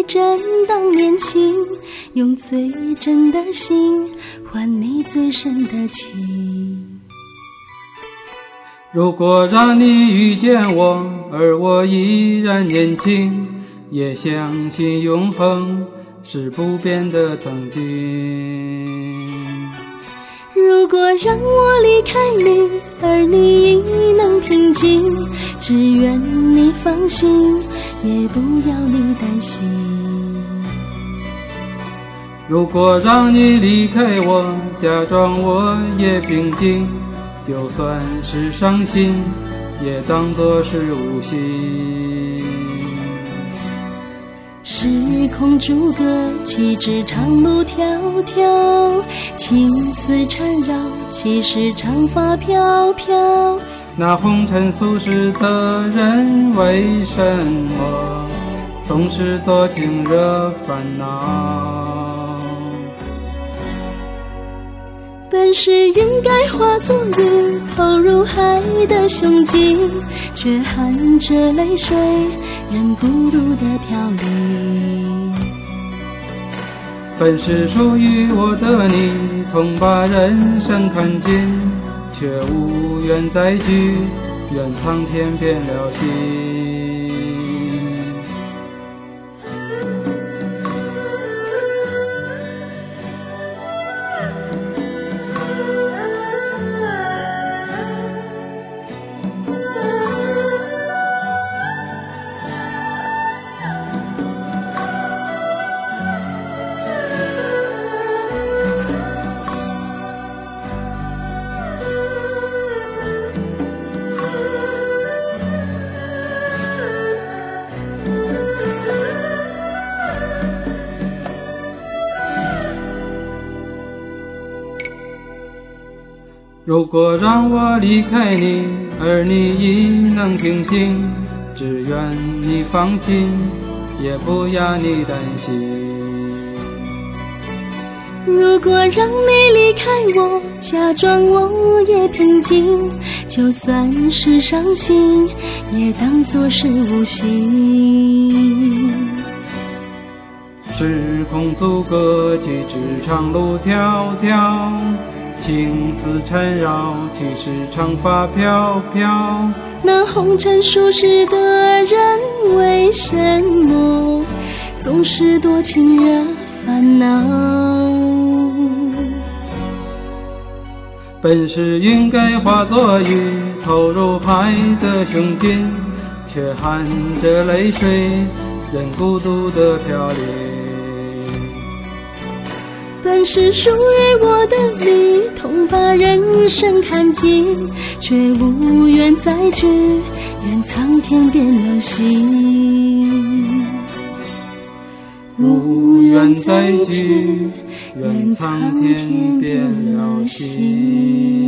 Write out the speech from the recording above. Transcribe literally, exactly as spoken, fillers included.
真当年情，用最真的心换你最深的情。 如果让你遇见我，而我依然年轻，也相信永恒是不变的曾经。 如果让我离开你，而你亦能平静，只愿你放心，也不要你担心。 如果让你离开我，假装我也平静，就算是伤心，也当作是无心。 时空逐个，岂知长路迢迢，情丝缠绕，岂是长发飘飘。 那红尘俗世的人，为什么总是多情惹烦恼？ 本是云该化作雨，投入海的胸襟，却含着泪水，任孤独的飘零。 本是属于我的你，痛把人生看尽，却无缘再聚，愿苍天变了心。如果让我离开你，而你亦能平静，只愿你放心，也不要你担心。 如果让你离开我，假装我也平静，就算是伤心，也当作是无心。 时空阻隔，岂知长路迢迢，情丝缠绕，岂是长发飘飘。 那红尘俗世的人，为什么总是多情惹烦恼？ 本是云该化作雨，投入海的胸襟，却含着泪水，任孤独的飘零。 本是属于我的你，痛把人生看尽，却无缘再聚，愿苍天变了心。 无缘再聚，愿苍天变了心。